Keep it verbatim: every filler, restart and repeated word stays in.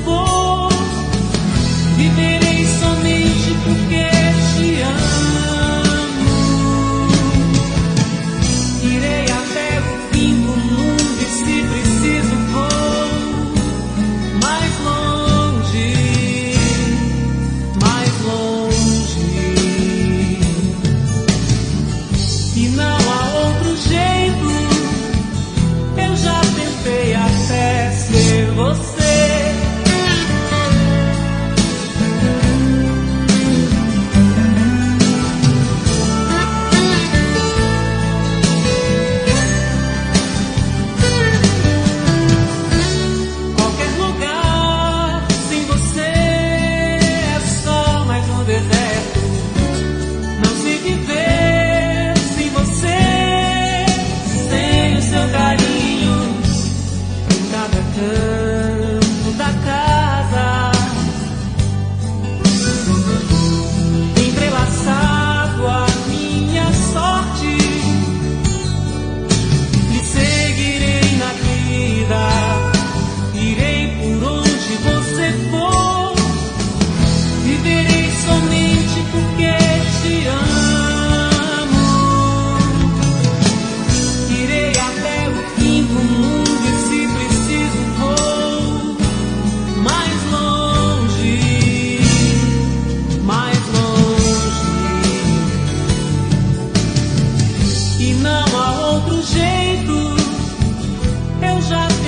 for, viverei somente porque te amo. Irei até o fim do mundo e, se preciso, vou mais longe, mais longe. E não há outro jeito, eu já tentei até ser você. Qualquer lugar sem você é só mais um deserto. Não sei viver sem você, sem o seu carinho em cada canto da casa, entrelaçado a minha sorte. E seguirei na vida, irei por onde você for, viverei somente porque te amo. Irei até o fim do mundo e, se preciso, vou mais longe, mais longe. E não há outro jeito, eu já